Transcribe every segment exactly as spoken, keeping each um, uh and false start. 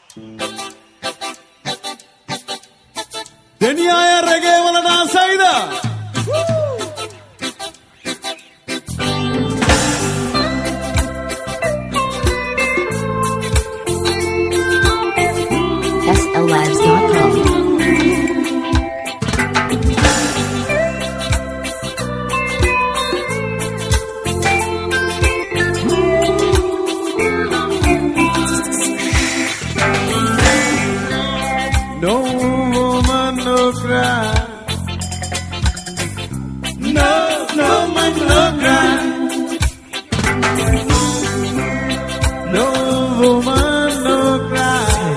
Dunia reggae wala dansa ida. S L lives dot com. No woman, no cry. No, no man, no cry. No woman, no cry.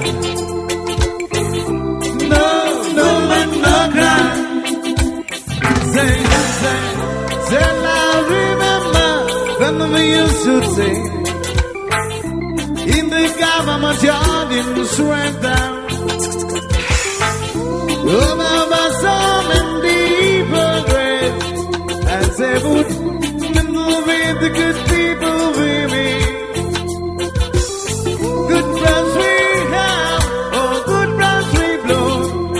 No, no man, no cry. Say, say, say, I remember when we used to sing in the government yard in Surrender. Oh, Mama, some in deeper grave, and say, would mingle with the good people with me. Good friends we have, oh, good friends we blow.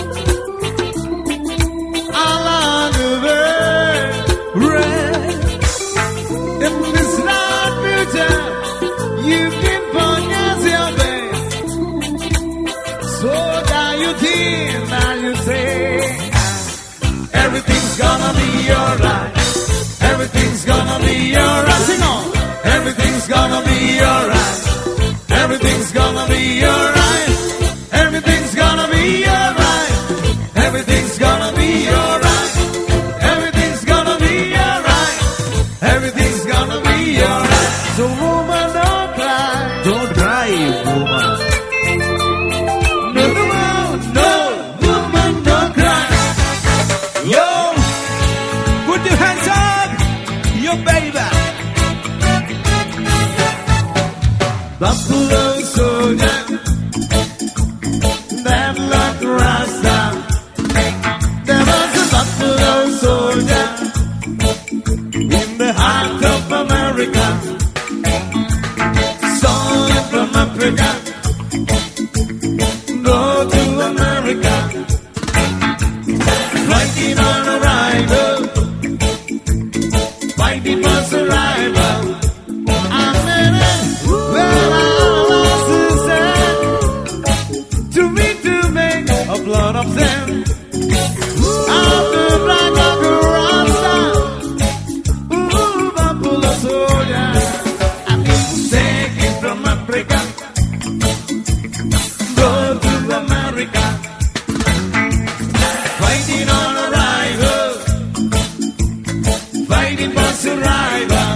Along the way, red. In this loud future, you can pronounce your best. So now you think, now you say, everything's gonna be alright. Everything's gonna be alright. Sing on. Everything's gonna be alright. Everything's gonna be alright. Everything's gonna be alright. Everything's gonna be alright. Everything's gonna be alright. Everything's gonna be alright. So woman, don't cry. Don't cry, woman. No, no, no, woman, don't cry. Yo, put your hands up, yo baby. Buffalo soldier, that luck Rasta. There was a buffalo soldier in the heart of America. Son from Africa, go to America, fighting on arrival, fighting for survival. A blood of them. After black of the Rasta, ooh, buffalo soldier. I mean, taken from Africa, go to America, fighting on arrival, fighting for survival.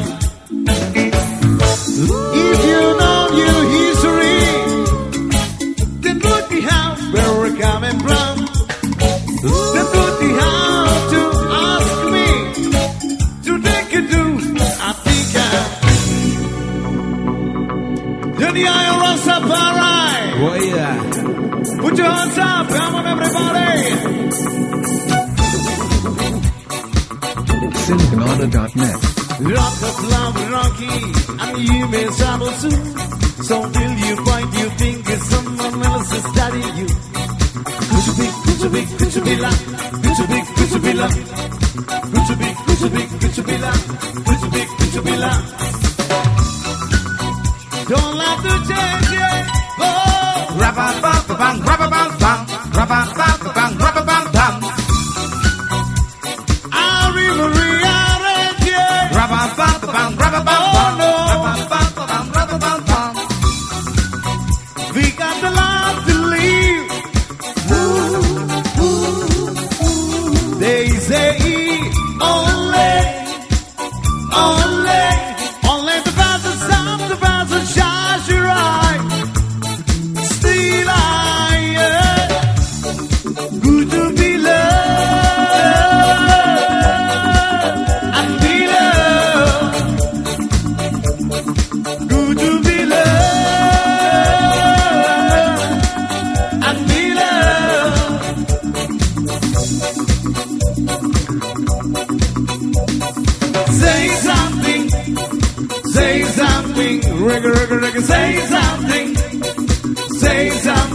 If you know your history, then look behind where we're coming from. Then put the how to ask me to take you to Africa. Dunia Rastafari. Oh yeah. Put your hands up, come on everybody. Cincanada dot net. Rock of love, Rocky, and you may travel soon. So will you find you think it's someone else is studying you? Could you be, could you be, could you be like? Could you be, could you be like? Could you be, could you be, could you be like? Could you be, could you be like? Don't like to change it. Oh, Rabba bam bam, rabba bam bam, rabba bam bam, rabba bam bam. I really Rabba bam bam, rabba bam bam, rabba bam bam, rabba bam bam. we got the life to live. They say only, only, only the best of some, the best of shines your eye. Still I am good to be loved and be loved. Good to be loved and be loved. Say something, say something, reggae, reggae, reggae, say something, say something.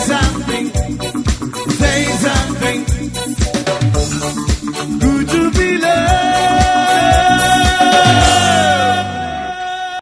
something, say something.